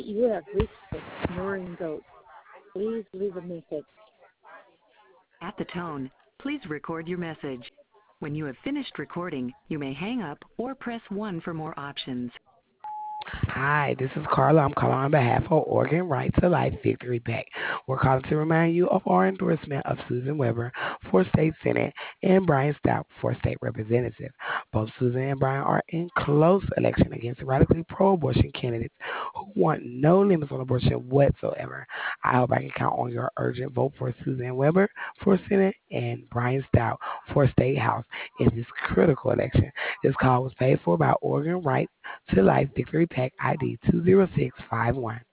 You have reached the snoring goat. Please leave a message. At the tone, please record your message. When you have finished recording, you may hang up or press 1 for more options. Hi, this is Carla. I'm calling on behalf of Oregon Right to Life Victory PAC. We're calling to remind you of our endorsement of Susan Weber for State Senate and Brian Stout for State Representative. Both Susan and Brian are in close election against radically pro-abortion candidates who want no limits on abortion whatsoever. I hope I can count on your urgent vote for Susan Weber for Senate and Brian Stout for State House in this critical election. This call was paid for by Oregon Right to Life Victory PAC ID 20651.